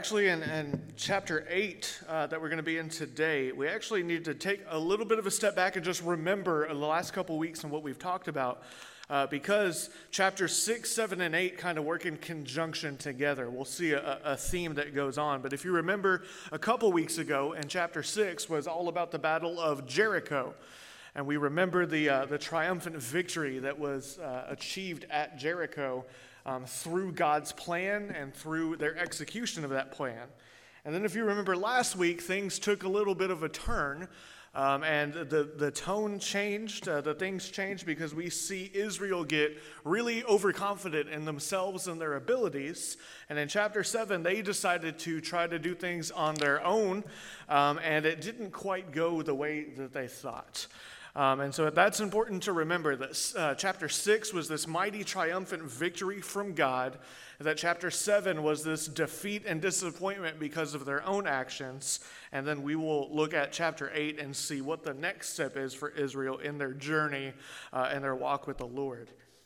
Actually, in chapter 8 that we're going to be in today, we actually need to take a little bit of a step back and just remember the last couple weeks and what we've talked about, because chapters 6, 7, and 8 kind of work in conjunction together. We'll see a theme that goes on. But if you remember, a couple weeks ago in chapter 6 was all about the Battle of Jericho. And we remember the triumphant victory that was achieved at Jericho through God's plan and through their execution of that plan. And then if you remember last week, things took a little bit of a turn, and the tone changed, the things changed because we see Israel get really overconfident in themselves and their abilities. And in chapter 7, they decided to try to do things on their own, and it didn't quite go the way that they thought. And so that's important to remember that chapter 6 was this mighty triumphant victory from God, that chapter 7 was this defeat and disappointment because of their own actions, and then we will look at chapter 8 and see what the next step is for Israel in their journey and their walk with the Lord.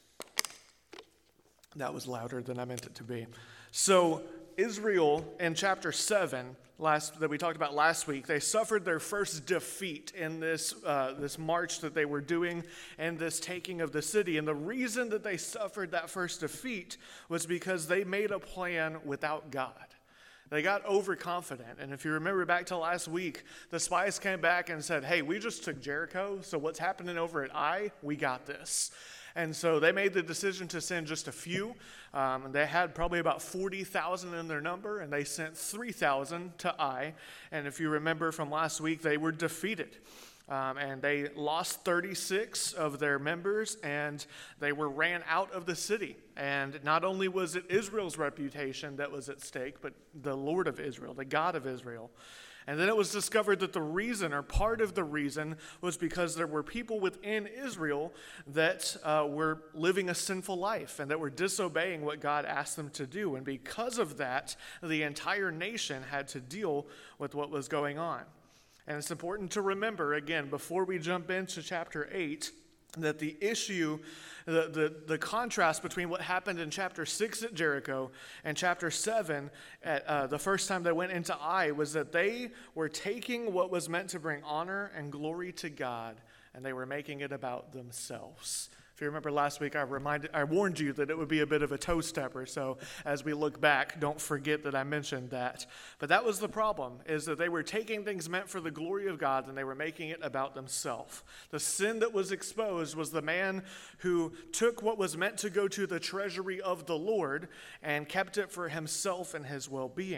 That was louder than I meant it to be. So Israel in chapter 7 that we talked about last week, they suffered their first defeat in this march that they were doing and this taking of the city. And the reason that they suffered that first defeat was because they made a plan without God. They got overconfident. And if you remember back to last week, the spies came back and said, hey, we just took Jericho, so what's happening over at Ai, we got this. And so they made the decision to send just a few. They had probably about 40,000 in their number, and they sent 3,000 to Ai. And if you remember from last week, they were defeated. And they lost 36 of their members, and they were ran out of the city. And not only was it Israel's reputation that was at stake, but the Lord of Israel, the God of Israel. And then it was discovered that the reason, or part of the reason, was because there were people within Israel that were living a sinful life and that were disobeying what God asked them to do. And because of that, the entire nation had to deal with what was going on. And it's important to remember, again, before we jump into chapter 8, that the issue, the contrast between what happened in chapter 6 at Jericho and chapter 7 at the first time they went into Ai was that they were taking what was meant to bring honor and glory to God, and they were making it about themselves. If you remember last week, I warned you that it would be a bit of a toe stepper. So as we look back, don't forget that I mentioned that. But that was the problem, is that they were taking things meant for the glory of God and they were making it about themselves. The sin that was exposed was the man who took what was meant to go to the treasury of the Lord and kept it for himself and his well-being.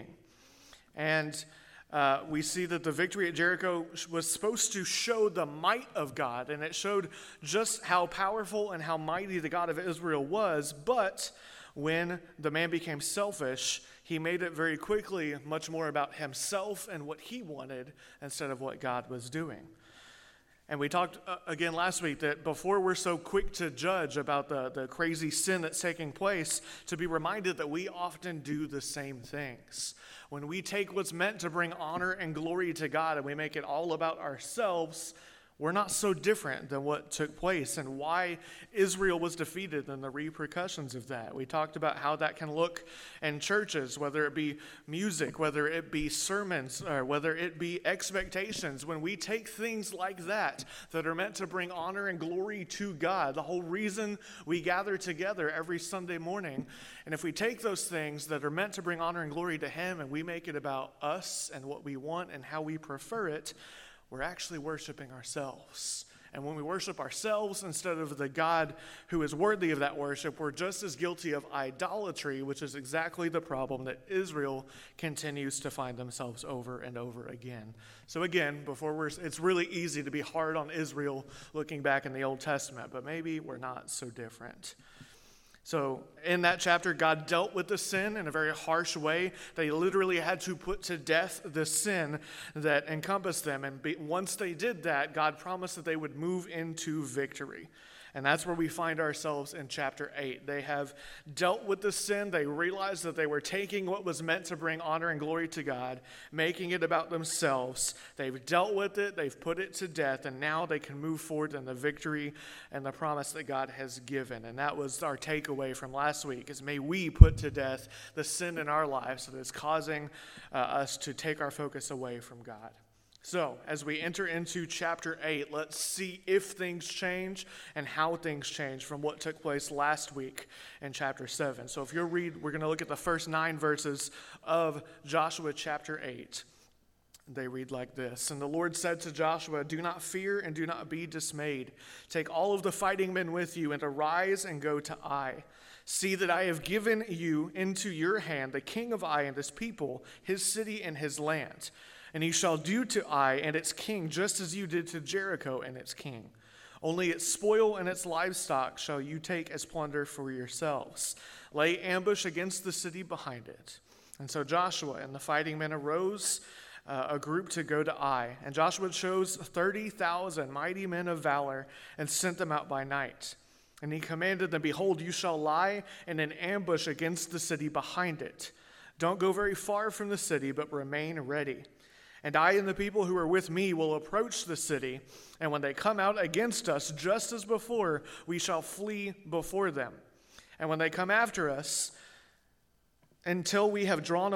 And we see that the victory at Jericho was supposed to show the might of God, and it showed just how powerful and how mighty the God of Israel was. But when the man became selfish, he made it very quickly much more about himself and what he wanted instead of what God was doing. And we talked again last week that before we're so quick to judge about the crazy sin that's taking place, to be reminded that we often do the same things. When we take what's meant to bring honor and glory to God and we make it all about ourselves, we're not so different than what took place and why Israel was defeated and the repercussions of that. We talked about how that can look in churches, whether it be music, whether it be sermons, or whether it be expectations. When we take things like that are meant to bring honor and glory to God, the whole reason we gather together every Sunday morning, and if we take those things that are meant to bring honor and glory to Him and we make it about us and what we want and how we prefer it, we're actually worshiping ourselves. And when we worship ourselves instead of the God who is worthy of that worship, we're just as guilty of idolatry, which is exactly the problem that Israel continues to find themselves over and over again. So again, it's really easy to be hard on Israel looking back in the Old Testament, but maybe we're not so different. So in that chapter, God dealt with the sin in a very harsh way. They literally had to put to death the sin that encompassed them. And once they did that, God promised that they would move into victory. And that's where we find ourselves in chapter 8. They have dealt with the sin. They realized that they were taking what was meant to bring honor and glory to God, making it about themselves. They've dealt with it. They've put it to death. And now they can move forward in the victory and the promise that God has given. And that was our takeaway from last week, is may we put to death the sin in our lives that is causing us to take our focus away from God. So, as we enter into chapter 8, let's see if things change and how things change from what took place last week in chapter 7. So if you'll read, we're going to look at the first 9 verses of Joshua chapter 8. They read like this. And the Lord said to Joshua, "Do not fear and do not be dismayed. Take all of the fighting men with you and arise and go to Ai. See that I have given you into your hand the king of Ai and his people, his city and his land. And he shall do to Ai and its king just as you did to Jericho and its king. Only its spoil and its livestock shall you take as plunder for yourselves. Lay ambush against the city behind it." And so Joshua and the fighting men arose, a group to go to Ai. And Joshua chose 30,000 mighty men of valor and sent them out by night. And he commanded them, "Behold, you shall lie in an ambush against the city behind it. Don't go very far from the city, but remain ready. And I and the people who are with me will approach the city, and when they come out against us, just as before, we shall flee before them. And when they come after us, until we have drawn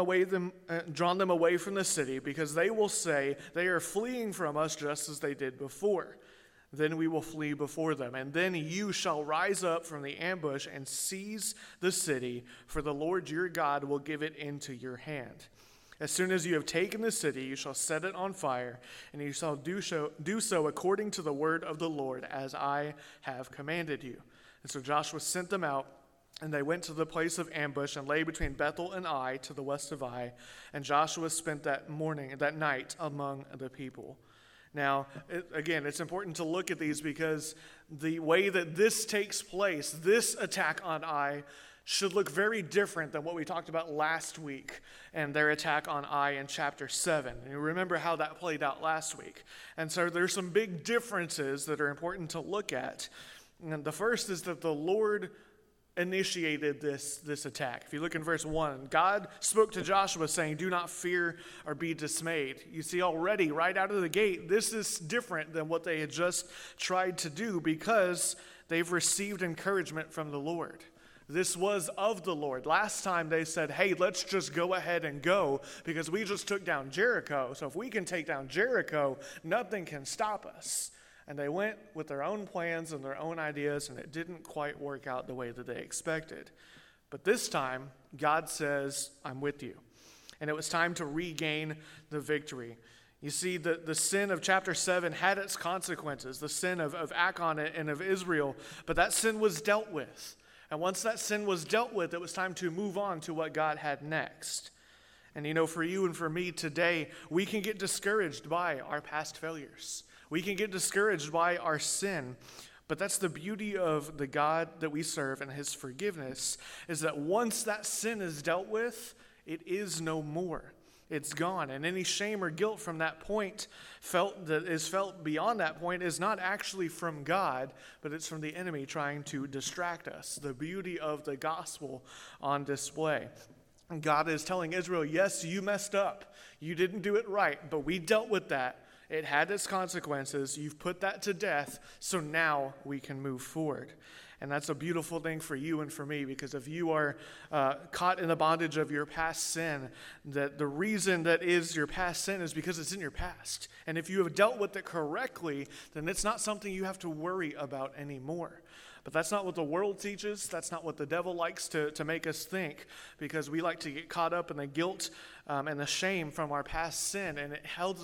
them away from the city, because they will say they are fleeing from us just as they did before. Then we will flee before them. And then you shall rise up from the ambush and seize the city, for the Lord your God will give it into your hand. As soon as you have taken the city, you shall set it on fire, and you shall do so according to the word of the Lord, as I have commanded you." And so Joshua sent them out, and they went to the place of ambush and lay between Bethel and Ai to the west of Ai. And Joshua spent that night among the people. Now, again, it's important to look at these because the way that this takes place, this attack on Ai, should look very different than what we talked about last week and their attack on Ai in chapter 7. And you remember how that played out last week. And so there's some big differences that are important to look at. And the first is that the Lord initiated this attack. If you look in verse 1, God spoke to Joshua saying, "Do not fear or be dismayed." You see already right out of the gate, this is different than what they had just tried to do because they've received encouragement from the Lord. This was of the Lord. Last time they said, "Hey, let's just go ahead and go because we just took down Jericho. So if we can take down Jericho, nothing can stop us." And they went with their own plans and their own ideas, and it didn't quite work out the way that they expected. But this time, God says, "I'm with you." And it was time to regain the victory. You see, the sin of chapter 7 had its consequences, the sin of Achan and of Israel, but that sin was dealt with. And once that sin was dealt with, it was time to move on to what God had next. And you know, for you and for me today, we can get discouraged by our past failures. We can get discouraged by our sin. But that's the beauty of the God that we serve and his forgiveness, is that once that sin is dealt with, it is no more. It's gone. And any shame or guilt from that point felt beyond that point is not actually from God, but it's from the enemy trying to distract us. The beauty of the gospel on display. And God is telling Israel, yes, you messed up. You didn't do it right, but we dealt with that. It had its consequences. You've put that to death, so now we can move forward. And that's a beautiful thing for you and for me, because if you are caught in the bondage of your past sin, that the reason that is your past sin is because it's in your past. And if you have dealt with it correctly, then it's not something you have to worry about anymore. But that's not what the world teaches. That's not what the devil likes to make us think, because we like to get caught up in the guilt and the shame from our past sin, and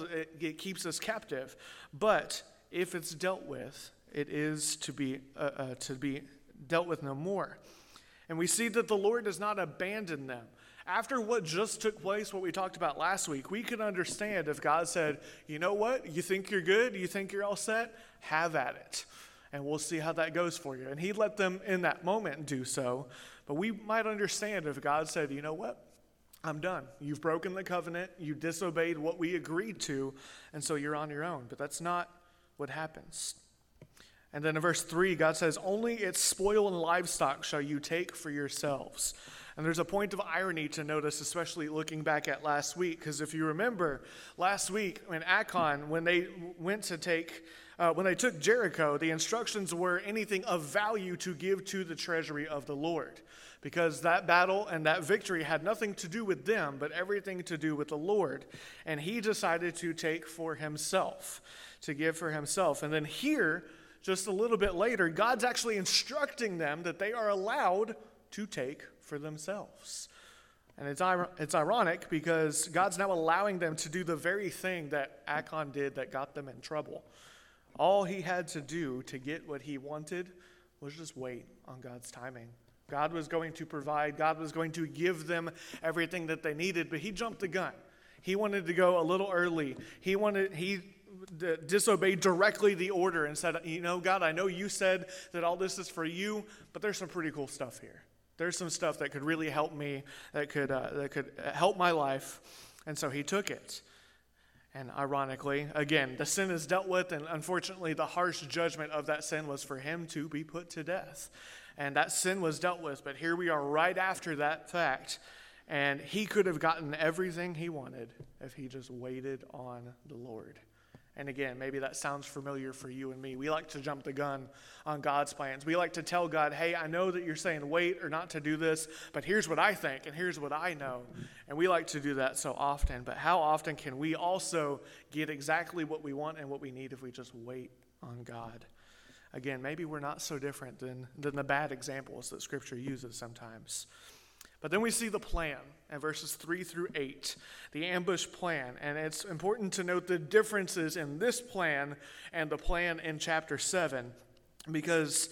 it keeps us captive. But if it's dealt with, it is to be dealt with no more. And we see that the Lord does not abandon them. After what just took place, what we talked about last week, we could understand if God said, you know what, you think you're good, you think you're all set, have at it. And we'll see how that goes for you. And he let them in that moment do so. But we might understand if God said, you know what, I'm done. You've broken the covenant, you disobeyed what we agreed to, and so you're on your own. But that's not what happens. And then in verse 3, God says, only its spoil and livestock shall you take for yourselves. And there's a point of irony to notice, especially looking back at last week, because if you remember, last week when Achan, when they took Jericho, the instructions were anything of value to give to the treasury of the Lord, because that battle and that victory had nothing to do with them, but everything to do with the Lord. And he decided to take for himself, to give for himself. And then here, just a little bit later, God's actually instructing them that they are allowed to take for themselves. And it's ironic because God's now allowing them to do the very thing that Achan did that got them in trouble. All he had to do to get what he wanted was just wait on God's timing. God was going to provide. God was going to give them everything that they needed, but he jumped the gun. He wanted to go a little early. He disobeyed directly the order and said, God, I know you said that all this is for you, but there's some pretty cool stuff here. There's some stuff that could really help me, that could help my life. And so he took it. And ironically, again, the sin is dealt with, and unfortunately, the harsh judgment of that sin was for him to be put to death. And that sin was dealt with, but here we are right after that fact. And he could have gotten everything he wanted if he just waited on the Lord. And again, maybe that sounds familiar for you and me. We like to jump the gun on God's plans. We like to tell God, hey, I know that you're saying wait or not to do this, but here's what I think and here's what I know. And we like to do that so often. But how often can we also get exactly what we want and what we need if we just wait on God? Again, maybe we're not so different than the bad examples that Scripture uses sometimes. But then we see the plan in verses 3 through 8, the ambush plan. And it's important to note the differences in this plan and the plan in chapter 7, because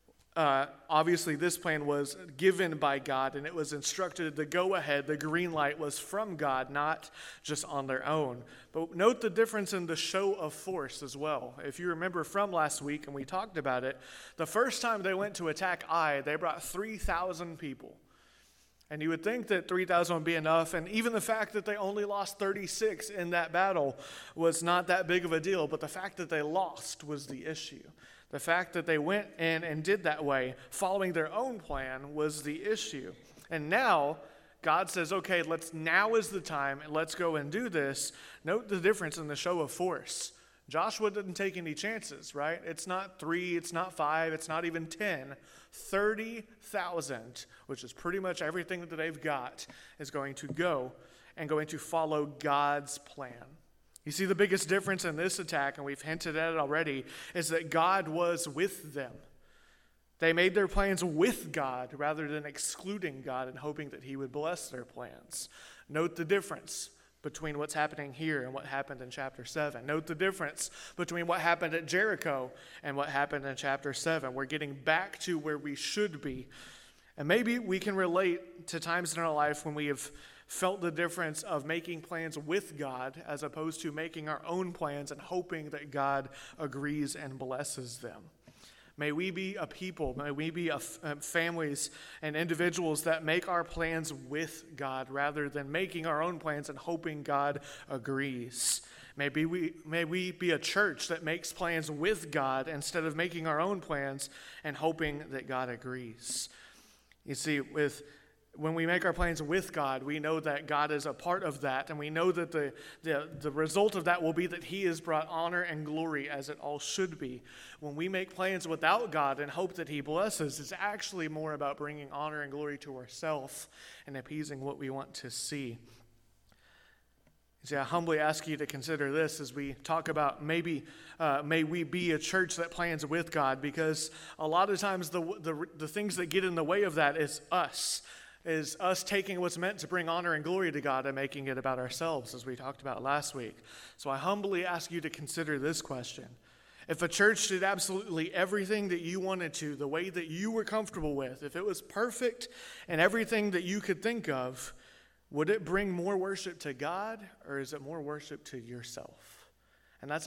obviously this plan was given by God and it was instructed, the go-ahead, the green light was from God, not just on their own. But note the difference in the show of force as well. If you remember from last week, and we talked about it, the first time they went to attack Ai, they brought 3,000 people. And you would think that 3,000 would be enough, and even the fact that they only lost 36 in that battle was not that big of a deal, but the fact that they lost was the issue. The fact that they went in and did that way, following their own plan, was the issue. And now, God says, okay, now is the time, and let's go and do this. Note the difference in the show of force. Joshua didn't take any chances, right? It's not 3, it's not 5, it's not even 10. 30,000, which is pretty much everything that they've got, is going to go and going to follow God's plan. You see, the biggest difference in this attack, and we've hinted at it already, is that God was with them. They made their plans with God rather than excluding God and hoping that he would bless their plans. Note the difference between what's happening here and what happened in chapter 7. Note the difference between what happened at Jericho and what happened in chapter 7. We're getting back to where we should be. And maybe we can relate to times in our life when we have felt the difference of making plans with God as opposed to making our own plans and hoping that God agrees and blesses them. May we be a people, may we be families and individuals that make our plans with God rather than making our own plans and hoping God agrees. May we be a church that makes plans with God instead of making our own plans and hoping that God agrees. You see, when we make our plans with God, we know that God is a part of that, and we know that the result of that will be that he has brought honor and glory as it all should be. When we make plans without God and hope that he blesses, it's actually more about bringing honor and glory to ourselves and appeasing what we want to see. See, I humbly ask you to consider this as we talk about may we be a church that plans with God, because a lot of times the things that get in the way of that is us taking what's meant to bring honor and glory to God and making it about ourselves, as we talked about last week. So I humbly ask you to consider this question. If a church did absolutely everything that you wanted to, the way that you were comfortable with, if it was perfect and everything that you could think of, would it bring more worship to God, or is it more worship to yourself? And that's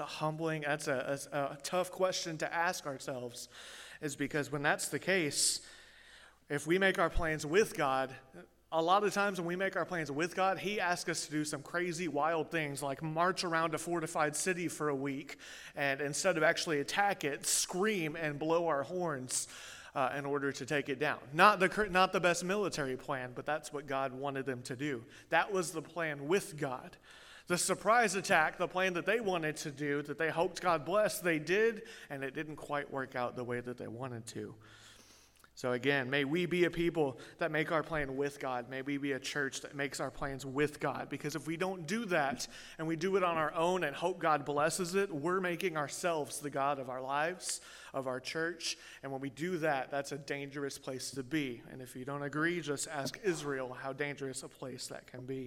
a tough question to ask ourselves, is because when that's the case, if we make our plans with God, A lot of times when we make our plans with God, he asks us to do some crazy, wild things like march around a fortified city for a week and instead of actually attack it, scream and blow our horns in order to take it down. Not the best military plan, but that's what God wanted them to do. That was the plan with God. The surprise attack, the plan that they wanted to do, that they hoped God blessed, they did, and it didn't quite work out the way that they wanted to. So again, may we be a people that make our plan with God. May we be a church that makes our plans with God. Because if we don't do that and we do it on our own and hope God blesses it, we're making ourselves the God of our lives, of our church. And when we do that, that's a dangerous place to be. And if you don't agree, just ask Israel how dangerous a place that can be.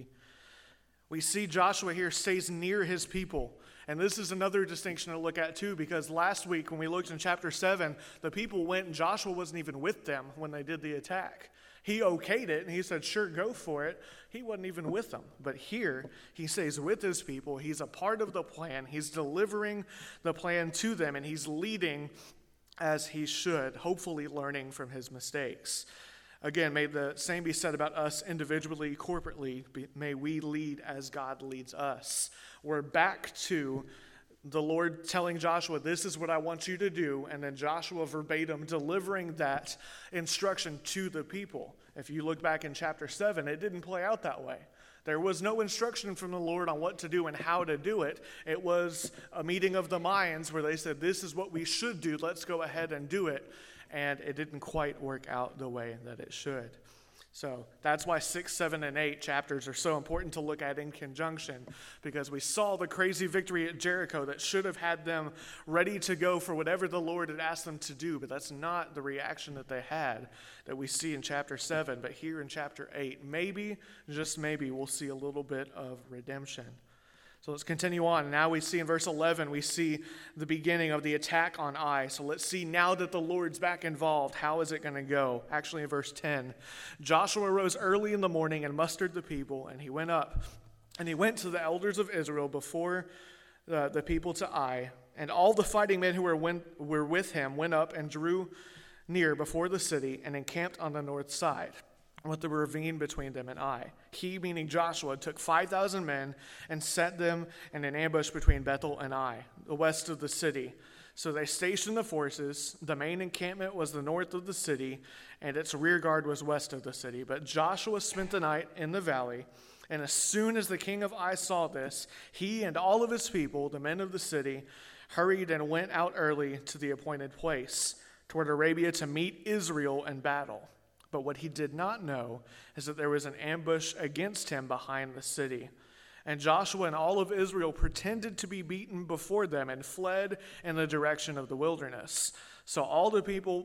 We see Joshua here stays near his people. And this is another distinction to look at too, because last week when we looked in chapter 7, the people went and Joshua wasn't even with them when they did the attack. He okayed it and he said, sure, go for it. He wasn't even with them. But here, he stays with his people. He's a part of the plan. He's delivering the plan to them and he's leading as he should, hopefully learning from his mistakes. Again, may the same be said about us individually, corporately. May we lead as God leads us. We're back to the Lord telling Joshua, this is what I want you to do, and then Joshua verbatim delivering that instruction to the people. If you look back in chapter 7, it didn't play out that way. There was no instruction from the Lord on what to do and how to do it. It was a meeting of the minds where they said, this is what we should do. Let's go ahead and do it. And it didn't quite work out the way that it should. So that's why 6, 7, and 8 chapters are so important to look at in conjunction, because we saw the crazy victory at Jericho that should have had them ready to go for whatever the Lord had asked them to do, but that's not the reaction that they had that we see in chapter 7. But here in chapter 8, maybe, just maybe, we'll see a little bit of redemption. So let's continue on. Now we see in verse 11, we see the beginning of the attack on Ai. So let's see now that the Lord's back involved, how is it going to go? Actually, in verse 10, Joshua rose early in the morning and mustered the people, and he went up. And he went to the elders of Israel before the people to Ai. And all the fighting men who were with him went up and drew near before the city and encamped on the north side, with the ravine between them and Ai. He, meaning Joshua, took 5,000 men and set them in an ambush between Bethel and Ai, the west of the city. So they stationed the forces. The main encampment was the north of the city, and its rear guard was west of the city. But Joshua spent the night in the valley, and as soon as the king of Ai saw this, he and all of his people, the men of the city, hurried and went out early to the appointed place, toward Arabia, to meet Israel in battle. But what he did not know is that there was an ambush against him behind the city. And Joshua and all of Israel pretended to be beaten before them and fled in the direction of the wilderness. So all the people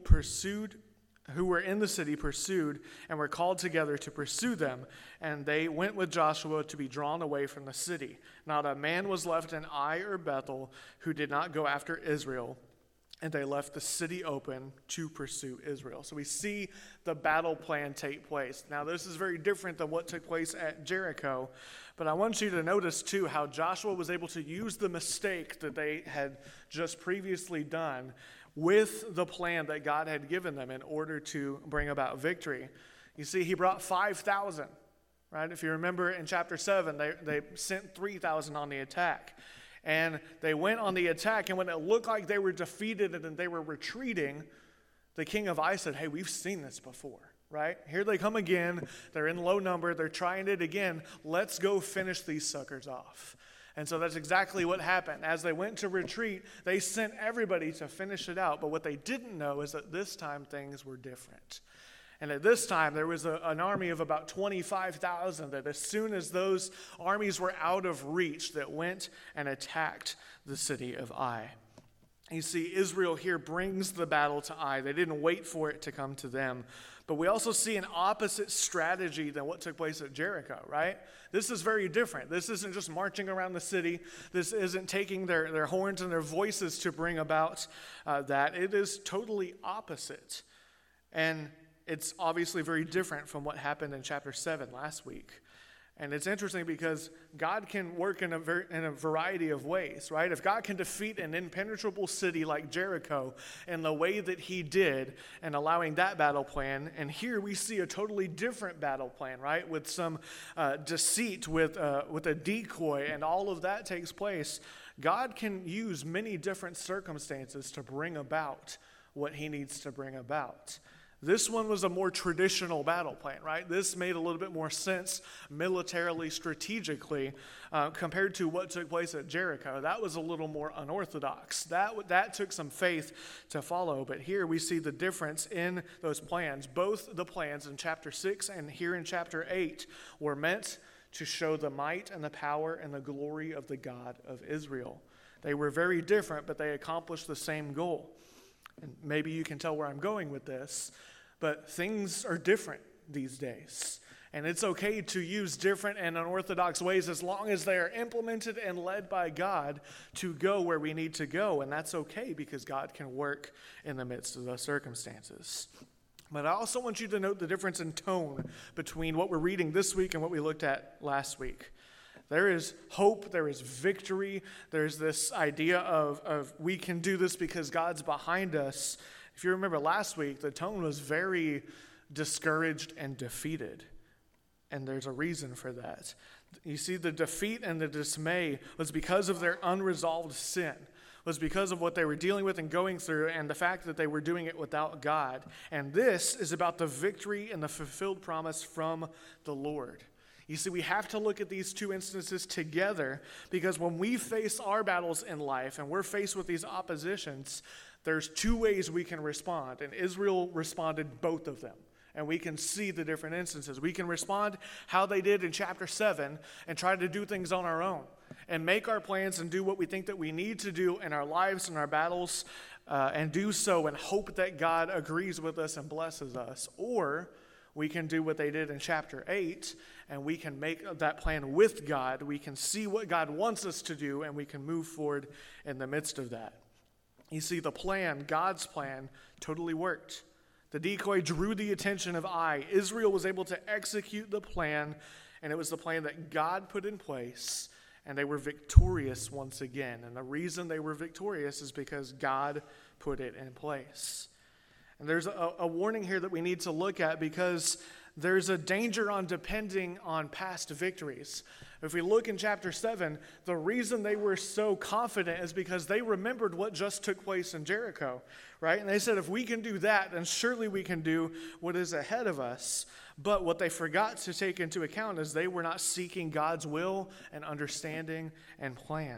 who were in the city pursued and were called together to pursue them. And they went with Joshua to be drawn away from the city. Not a man was left in Ai or Bethel who did not go after Israel. And they left the city open to pursue Israel. So we see the battle plan take place. Now, this is very different than what took place at Jericho. But I want you to notice, too, how Joshua was able to use the mistake that they had just previously done with the plan that God had given them in order to bring about victory. You see, he brought 5,000, right? If you remember in chapter 7, they sent 3,000 on the attack. And they went on the attack, and when it looked like they were defeated and they were retreating, the king of Ai said, hey, we've seen this before, right? Here they come again. They're in low number. They're trying it again. Let's go finish these suckers off. And so that's exactly what happened. As they went to retreat, they sent everybody to finish it out. But what they didn't know is that this time things were different. And at this time, there was an army of about 25,000 that as soon as those armies were out of reach, that went and attacked the city of Ai. You see, Israel here brings the battle to Ai. They didn't wait for it to come to them. But we also see an opposite strategy than what took place at Jericho, right? This is very different. This isn't just marching around the city. This isn't taking their horns and their voices to bring about that. It is totally opposite. And it's obviously very different from what happened in chapter 7 last week. And it's interesting because God can work in a variety of ways, right? If God can defeat an impenetrable city like Jericho in the way that he did and allowing that battle plan, and here we see a totally different battle plan, right? With some deceit, with a decoy, and all of that takes place. God can use many different circumstances to bring about what he needs to bring about. This one was a more traditional battle plan, right? This made a little bit more sense militarily, strategically, compared to what took place at Jericho. That was a little more unorthodox. That took some faith to follow, but here we see the difference in those plans. Both the plans in chapter 6 and here in chapter 8 were meant to show the might and the power and the glory of the God of Israel. They were very different, but they accomplished the same goal. And maybe you can tell where I'm going with this, but things are different these days. And it's okay to use different and unorthodox ways as long as they are implemented and led by God to go where we need to go. And that's okay because God can work in the midst of those circumstances. But I also want you to note the difference in tone between what we're reading this week and what we looked at last week. There is hope, there is victory, there's this idea of we can do this because God's behind us. If you remember last week, the tone was very discouraged and defeated. And there's a reason for that. You see, the defeat and the dismay was because of their unresolved sin, was because of what they were dealing with and going through, and the fact that they were doing it without God. And this is about the victory and the fulfilled promise from the Lord. You see, we have to look at these two instances together because when we face our battles in life and we're faced with these oppositions, there's two ways we can respond. And Israel responded both of them. And we can see the different instances. We can respond how they did in chapter 7 and try to do things on our own and make our plans and do what we think that we need to do in our lives and our battles and do so and hope that God agrees with us and blesses us. Or we can do what they did in chapter 8, and we can make that plan with God. We can see what God wants us to do, and we can move forward in the midst of that. You see, the plan, God's plan, totally worked. The decoy drew the attention of Ai. Israel was able to execute the plan, and it was the plan that God put in place, and they were victorious once again. And the reason they were victorious is because God put it in place. And there's a warning here that we need to look at because there's a danger on depending on past victories. If we look in chapter 7, the reason they were so confident is because they remembered what just took place in Jericho, right? And they said, if we can do that, then surely we can do what is ahead of us. But what they forgot to take into account is they were not seeking God's will and understanding and plan.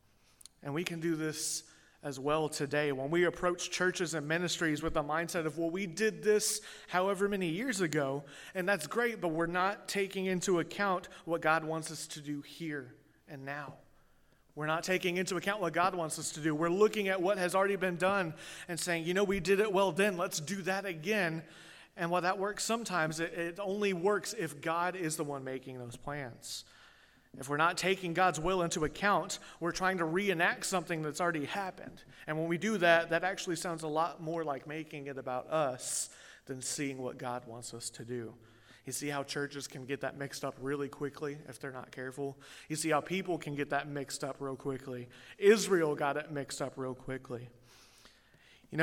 And we can do this as well today. When we approach churches and ministries with the mindset of, well, we did this however many years ago, and that's great, but we're not taking into account what God wants us to do here and now. We're not taking into account what God wants us to do. We're looking at what has already been done and saying, we did it well then, let's do that again. And while that works sometimes, it only works if God is the one making those plans. If we're not taking God's will into account, we're trying to reenact something that's already happened. And when we do that, that actually sounds a lot more like making it about us than seeing what God wants us to do. You see how churches can get that mixed up really quickly if they're not careful? You see how people can get that mixed up real quickly. Israel got it mixed up real quickly. In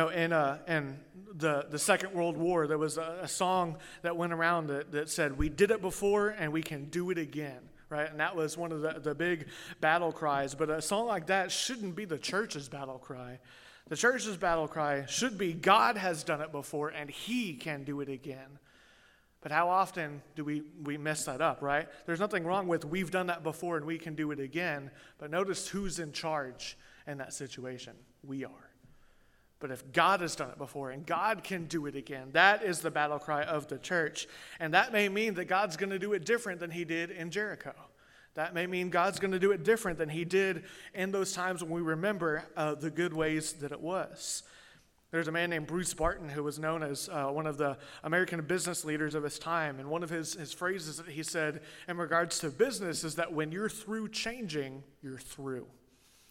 the Second World War, there was a song that went around that said, "We did it before and we can do it again." Right? And that was one of the big battle cries. But a song like that shouldn't be the church's battle cry. The church's battle cry should be, God has done it before and he can do it again. But how often do we mess that up, right? There's nothing wrong with we've done that before and we can do it again. But notice who's in charge in that situation. We are. But if God has done it before and God can do it again, that is the battle cry of the church. And that may mean that God's going to do it different than he did in Jericho. That may mean God's going to do it different than he did in those times when we remember the good ways that it was. There's a man named Bruce Barton who was known as one of the American business leaders of his time. And one of his phrases that he said in regards to business is that when you're through changing, you're through.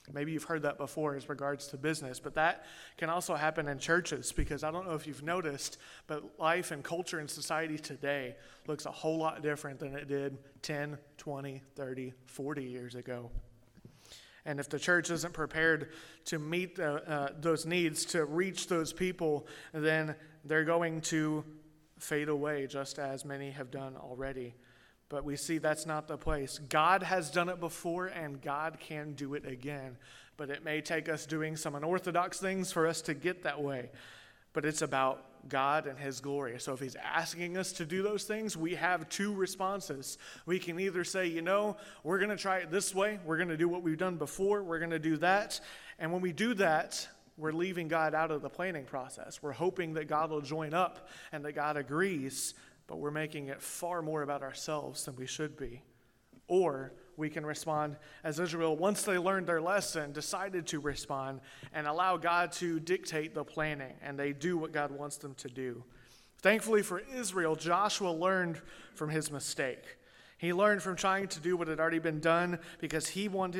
Maybe you've heard that before as regards to business, but that can also happen in churches, because I don't know if you've noticed, but life and culture and society today looks a whole lot different than it did 10, 20, 30, 40 years ago. And if the church isn't prepared to meet those needs, to reach those people, then they're going to fade away, just as many have done already. But we see that's not the place. God has done it before, and God can do it again. But it may take us doing some unorthodox things for us to get that way. But it's about God and his glory. So if he's asking us to do those things, we have two responses. We can either say, we're going to try it this way. We're going to do what we've done before. We're going to do that. And when we do that, we're leaving God out of the planning process. We're hoping that God will join up and that God agrees, but we're making it far more about ourselves than we should be. Or we can respond as Israel, once they learned their lesson, decided to respond and allow God to dictate the planning, and they do what God wants them to do. Thankfully for Israel, Joshua learned from his mistake. He learned from trying to do what had already been done because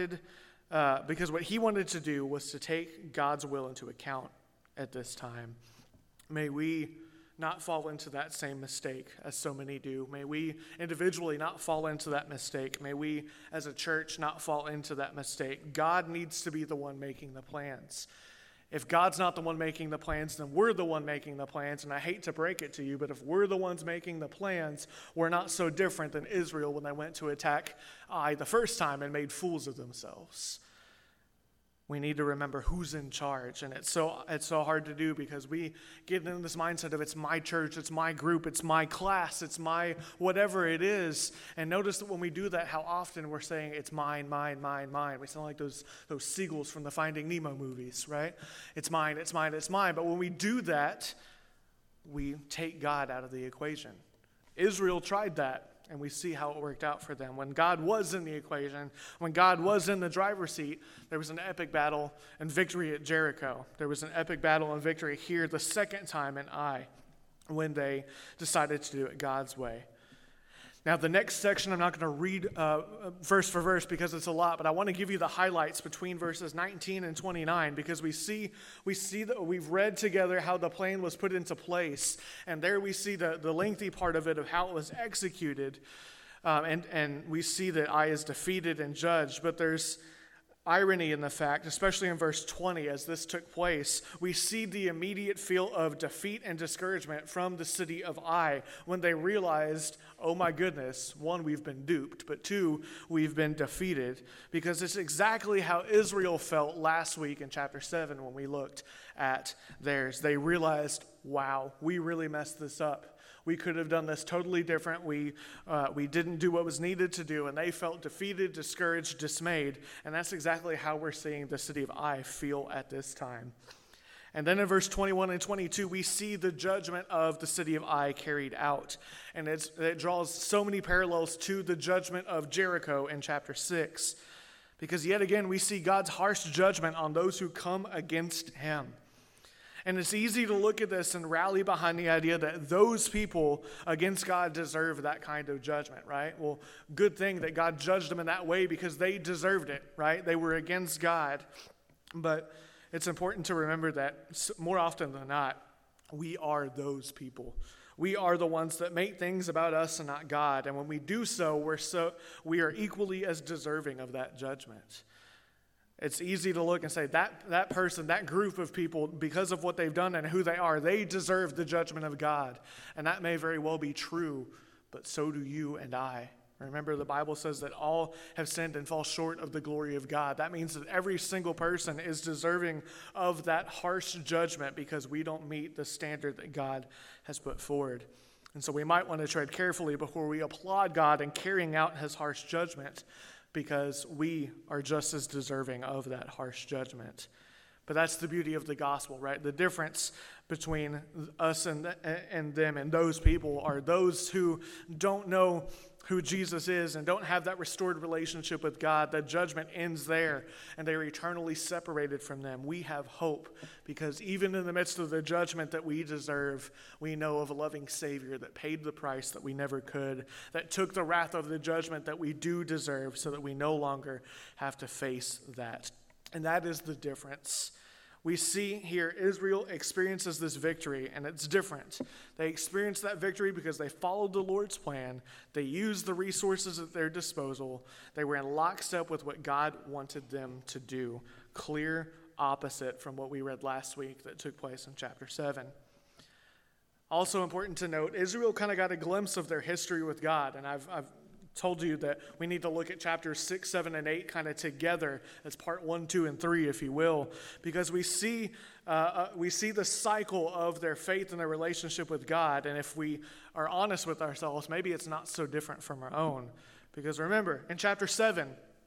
what he wanted to do was to take God's will into account at this time. May we not fall into that same mistake as so many do. May we individually not fall into that mistake. May we as a church not fall into that mistake. God needs to be the one making the plans. If God's not the one making the plans, then we're the one making the plans. And I hate to break it to you, but if we're the ones making the plans, we're not so different than Israel when they went to attack Ai the first time and made fools of themselves. We need to remember who's in charge, and it's so hard to do because we get in this mindset of it's my church, it's my group, it's my class, it's my whatever it is. And notice that when we do that, how often we're saying it's mine, mine, mine, mine. We sound like those seagulls from the Finding Nemo movies, right? It's mine, it's mine, it's mine. But when we do that, we take God out of the equation. Israel tried that. And we see how it worked out for them. When God was in the equation, when God was in the driver's seat, there was an epic battle and victory at Jericho. There was an epic battle and victory here the second time in Ai, when they decided to do it God's way. Now, the next section, I'm not going to read verse for verse because it's a lot, but I want to give you the highlights between verses 19 and 29 because we see that we've read together how the plan was put into place, and there we see the lengthy part of it of how it was executed, and we see that Ai is defeated and judged, but there's irony in the fact, especially in verse 20, as this took place, we see the immediate feel of defeat and discouragement from the city of Ai when they realized, oh my goodness, one, we've been duped, but two, we've been defeated, because it's exactly how Israel felt last week in chapter 7 when we looked at theirs. They realized, wow, we really messed this up. We could have done this totally different. We didn't do what was needed to do, and they felt defeated, discouraged, dismayed. And that's exactly how we're seeing the city of Ai feel at this time. And then in verse 21 and 22, we see the judgment of the city of Ai carried out. And it draws so many parallels to the judgment of Jericho in chapter 6. Because yet again, we see God's harsh judgment on those who come against him. And it's easy to look at this and rally behind the idea that those people against God deserve that kind of judgment, right? Well, good thing that God judged them in that way because they deserved it, right? They were against God. But it's important to remember that more often than not, we are those people. We are the ones that make things about us and not God. And when we do so, we are equally as deserving of that judgment. It's easy to look and say that person, that group of people, because of what they've done and who they are, they deserve the judgment of God. And that may very well be true, but so do you and I. Remember, the Bible says that all have sinned and fall short of the glory of God. That means that every single person is deserving of that harsh judgment because we don't meet the standard that God has put forward. And so we might want to tread carefully before we applaud God in carrying out his harsh judgment, because we are just as deserving of that harsh judgment. But that's the beauty of the gospel, right? The difference between us and them and those people are those who don't know who Jesus is and don't have that restored relationship with God. The judgment ends there, and they are eternally separated from them. We have hope because even in the midst of the judgment that we deserve, we know of a loving Savior that paid the price that we never could, that took the wrath of the judgment that we do deserve so that we no longer have to face that And that is the difference. We see here Israel experiences this victory, and it's different. They experience that victory because they followed the Lord's plan. They used the resources at their disposal. They were in lockstep with what God wanted them to do. Clear opposite from what we read last week that took place in chapter 7. Also important to note, Israel kind of got a glimpse of their history with God, and I've told you that we need to look at chapters 6, 7, and 8 kind of together as part 1, 2, and 3, if you will, because we see the cycle of their faith and their relationship with God, and if we are honest with ourselves, maybe it's not so different from our own. Because remember, in chapter 6,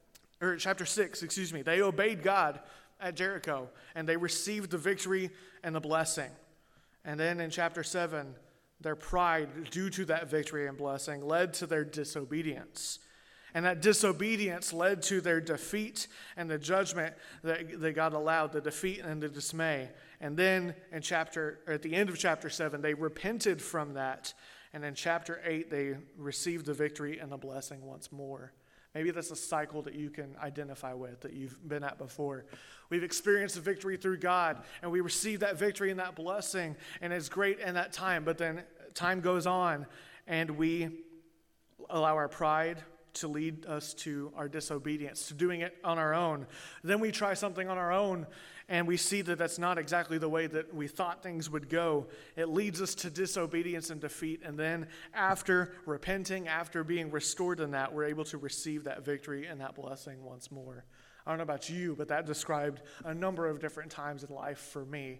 they obeyed God at Jericho, and they received the victory and the blessing. And then in chapter 7, their pride, due to that victory and blessing, led to their disobedience. And that disobedience led to their defeat and the judgment that God allowed, the defeat and the dismay. And then at the end of chapter 7, they repented from that. And in chapter 8, they received the victory and the blessing once more. Maybe that's a cycle that you can identify with, that you've been at before. We've experienced the victory through God, and we receive that victory and that blessing, and it's great in that time. But then time goes on, and we allow our pride to lead us to our disobedience, to doing it on our own. Then we try something on our own, and we see that that's not exactly the way that we thought things would go. It leads us to disobedience and defeat, and then after repenting, after being restored in that, we're able to receive that victory and that blessing once more. I don't know about you, but that described a number of different times in life for me,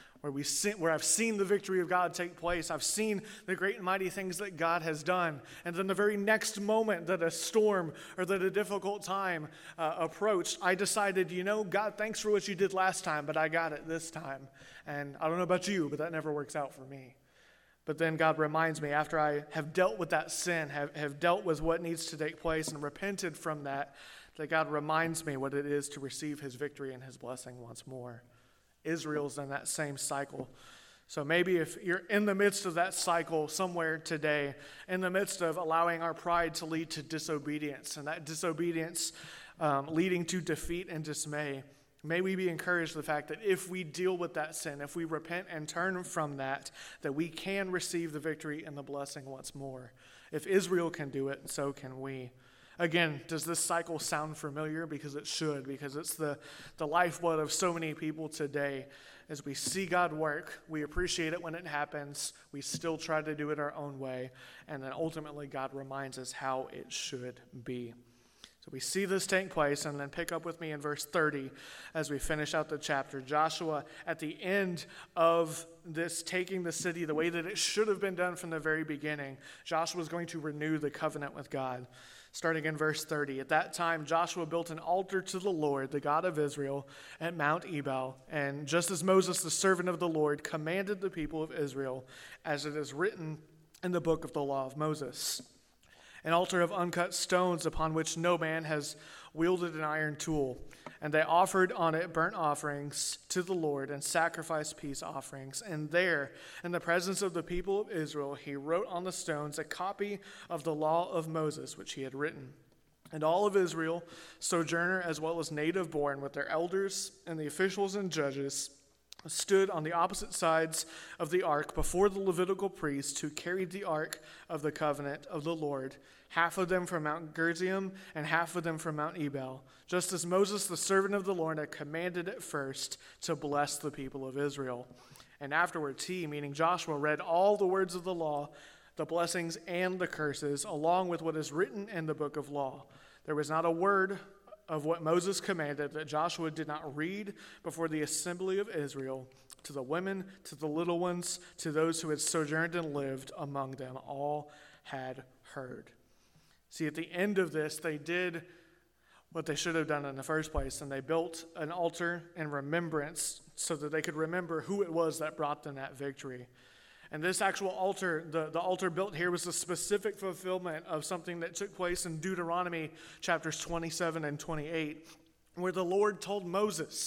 where I've seen the victory of God take place. I've seen the great and mighty things that God has done. And then the very next moment that a storm or that a difficult time approached, I decided, God, thanks for what you did last time, but I got it this time. And I don't know about you, but that never works out for me. But then God reminds me, after I have dealt with that sin, have dealt with what needs to take place and repented from that God reminds me what it is to receive his victory and his blessing once more. Israel's in that same cycle. So maybe if you're in the midst of that cycle somewhere today, in the midst of allowing our pride to lead to disobedience, and that disobedience leading to defeat and dismay, may we be encouraged the fact that if we deal with that sin, if we repent and turn from that we can receive the victory and the blessing once more. If Israel can do it, so can we. Again, does this cycle sound familiar? Because it should, because it's the lifeblood of so many people today. As we see God work, we appreciate it when it happens, we still try to do it our own way, and then ultimately God reminds us how it should be. So we see this take place, and then pick up with me in verse 30 as we finish out the chapter. Joshua, at the end of this taking the city the way that it should have been done from the very beginning, Joshua is going to renew the covenant with God. Starting in verse 30, at that time Joshua built an altar to the Lord, the God of Israel, at Mount Ebal. And just as Moses, the servant of the Lord, commanded the people of Israel, as it is written in the book of the law of Moses. An altar of uncut stones upon which no man has wielded an iron tool. And they offered on it burnt offerings to the Lord and sacrificed peace offerings. And there, in the presence of the people of Israel, he wrote on the stones a copy of the law of Moses, which he had written. And all of Israel, sojourner as well as native born, with their elders and the officials and judges, stood on the opposite sides of the ark before the Levitical priests who carried the ark of the covenant of the Lord, half of them from Mount Gerizim and half of them from Mount Ebal, just as Moses, the servant of the Lord, had commanded at first to bless the people of Israel. And afterwards he, meaning Joshua, read all the words of the law, the blessings and the curses, along with what is written in the book of law. There was not a word of what Moses commanded that Joshua did not read before the assembly of Israel, to the women, to the little ones, to those who had sojourned and lived among them. All had heard. See, at the end of this, they did what they should have done in the first place, and they built an altar in remembrance so that they could remember who it was that brought them that victory. And this actual altar, the altar built here, was a specific fulfillment of something that took place in Deuteronomy chapters 27 and 28, where the Lord told Moses,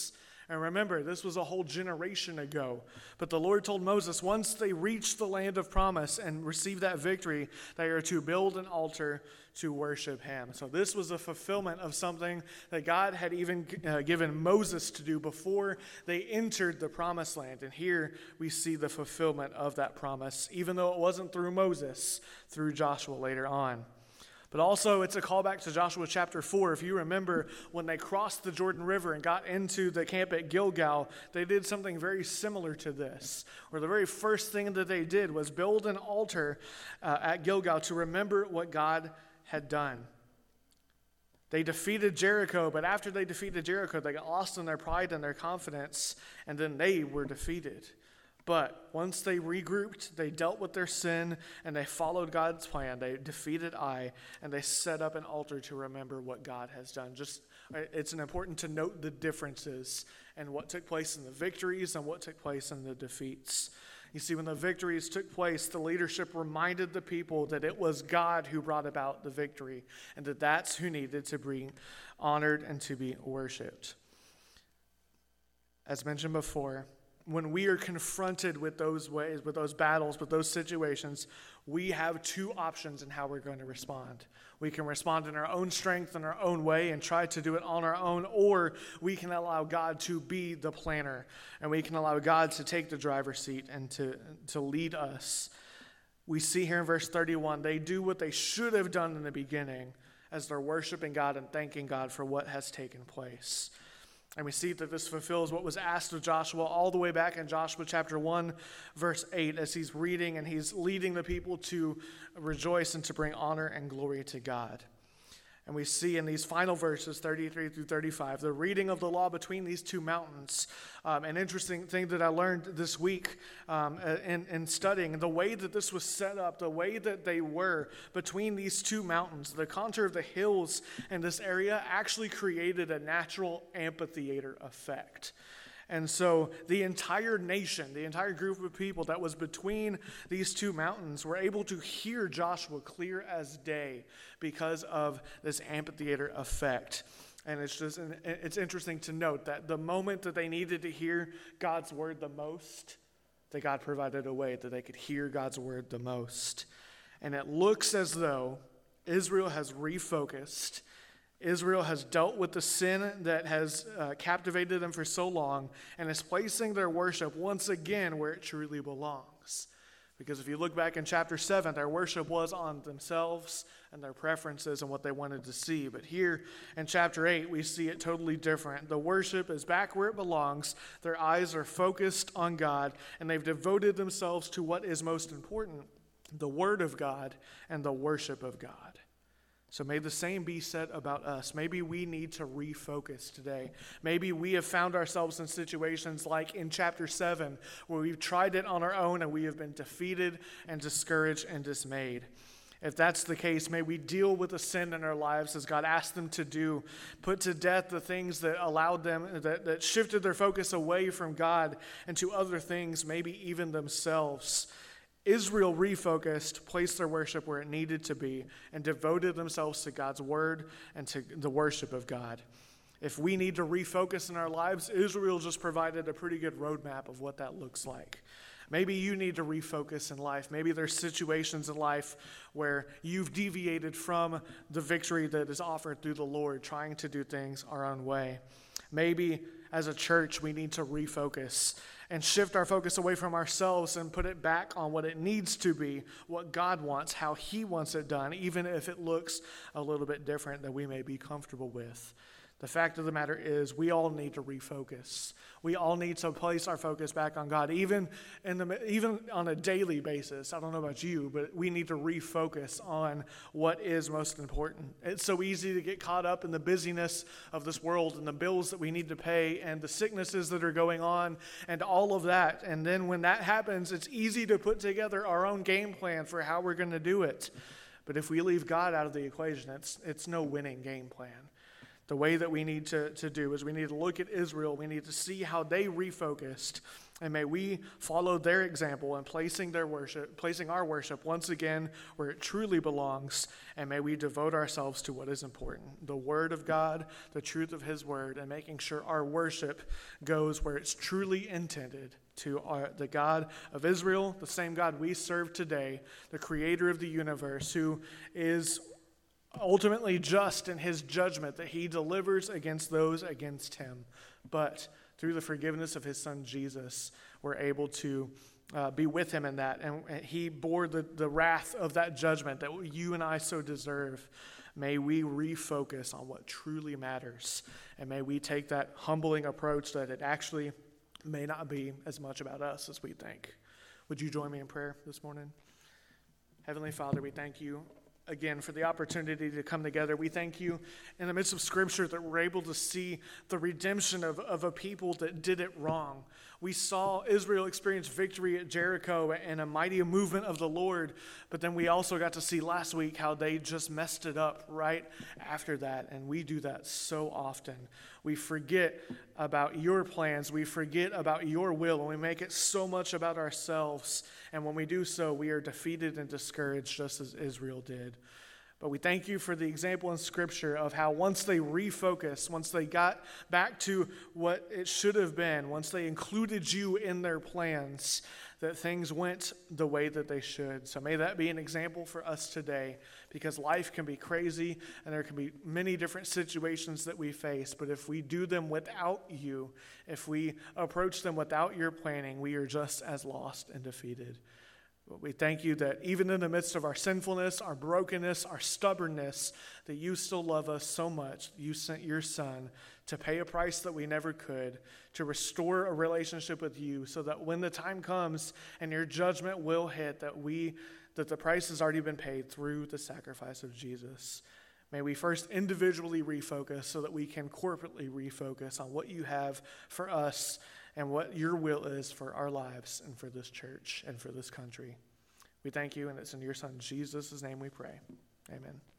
And remember, this was a whole generation ago. But the Lord told Moses, once they reach the land of promise and receive that victory, they are to build an altar to worship him. So this was a fulfillment of something that God had even given Moses to do before they entered the promised land. And here we see the fulfillment of that promise, even though it wasn't through Moses, through Joshua later on. But also, it's a callback to Joshua chapter 4. If you remember, when they crossed the Jordan River and got into the camp at Gilgal, they did something very similar to this, where the very first thing that they did was build an altar at Gilgal to remember what God had done. They defeated Jericho, but after they defeated Jericho, they got lost in their pride and their confidence, and then they were defeated. But once they regrouped, they dealt with their sin, and they followed God's plan. They defeated Ai, and they set up an altar to remember what God has done. It's important to note the differences and what took place in the victories and what took place in the defeats. You see, when the victories took place, the leadership reminded the people that it was God who brought about the victory, and that that's who needed to be honored and to be worshipped. As mentioned before, when we are confronted with those ways, with those battles, with those situations, we have two options in how we're going to respond. We can respond in our own strength, in our own way, and try to do it on our own, or we can allow God to be the planner, and we can allow God to take the driver's seat and to lead us. We see here in verse 31, they do what they should have done in the beginning as they're worshiping God and thanking God for what has taken place. And we see that this fulfills what was asked of Joshua all the way back in Joshua chapter 1, verse 8, as he's reading and he's leading the people to rejoice and to bring honor and glory to God. And we see in these final verses, 33 through 35, the reading of the law between these two mountains. An interesting thing that I learned this week in studying, the way that this was set up, the way that they were between these two mountains, the contour of the hills in this area actually created a natural amphitheater effect. And so the entire nation, the entire group of people that was between these two mountains were able to hear Joshua clear as day because of this amphitheater effect. And it's interesting to note that the moment that they needed to hear God's word the most, that God provided a way that they could hear God's word the most. And it looks as though Israel has refocused. Israel has dealt with the sin that has captivated them for so long and is placing their worship once again where it truly belongs. Because if you look back in chapter 7, their worship was on themselves and their preferences and what they wanted to see. But here in chapter 8, we see it totally different. The worship is back where it belongs. Their eyes are focused on God, and they've devoted themselves to what is most important, the Word of God and the worship of God. So may the same be said about us. Maybe we need to refocus today. Maybe we have found ourselves in situations like in chapter 7 where we've tried it on our own and we have been defeated and discouraged and dismayed. If that's the case, may we deal with the sin in our lives as God asked them to do. Put to death the things that allowed them, that shifted their focus away from God and to other things, maybe even themselves. Israel refocused, placed their worship where it needed to be, and devoted themselves to God's word and to the worship of God. If we need to refocus in our lives, Israel just provided a pretty good roadmap of what that looks like. Maybe you need to refocus in life. Maybe there's situations in life where you've deviated from the victory that is offered through the Lord, trying to do things our own way. Maybe as a church, we need to refocus and shift our focus away from ourselves and put it back on what it needs to be, what God wants, how He wants it done, even if it looks a little bit different than we may be comfortable with. The fact of the matter is we all need to refocus. We all need to place our focus back on God, even on a daily basis. I don't know about you, but we need to refocus on what is most important. It's so easy to get caught up in the busyness of this world and the bills that we need to pay and the sicknesses that are going on and all of that. And then when that happens, it's easy to put together our own game plan for how we're going to do it. But if we leave God out of the equation, it's no winning game plan. The way that we need to do is we need to look at Israel. We need to see how they refocused And may we follow their example in placing our worship once again where it truly belongs. And may we devote ourselves to what is important, the Word of God, the truth of His Word, and making sure our worship goes where it's truly intended, to the God of Israel, the same God we serve today, the creator of the universe, who is ultimately just in His judgment that He delivers against those against Him. But through the forgiveness of His Son Jesus, we're able to be with Him in that. And He bore the wrath of that judgment that you and I so deserve. May we refocus on what truly matters. And may we take that humbling approach that it actually may not be as much about us as we think. Would you join me in prayer this morning? Heavenly Father, we thank you again for the opportunity to come together. We thank you in the midst of Scripture that we're able to see the redemption of a people that did it wrong. We saw Israel experience victory at Jericho and a mighty movement of the Lord, but then we also got to see last week how they just messed it up right after that, and we do that so often. We forget about your plans, we forget about your will, and we make it so much about ourselves, and when we do so, we are defeated and discouraged just as Israel did. But we thank you for the example in Scripture of how once they refocused, once they got back to what it should have been, once they included you in their plans, that things went the way that they should. So may that be an example for us today, because life can be crazy and there can be many different situations that we face. But if we do them without you, if we approach them without your planning, we are just as lost and defeated. But we thank you that even in the midst of our sinfulness, our brokenness, our stubbornness, that you still love us so much. You sent your Son to pay a price that we never could, to restore a relationship with you, so that when the time comes and your judgment will hit, that the price has already been paid through the sacrifice of Jesus. May we first individually refocus so that we can corporately refocus on what you have for us and what your will is for our lives and for this church and for this country. We thank you, and it's in your Son Jesus' name we pray. Amen.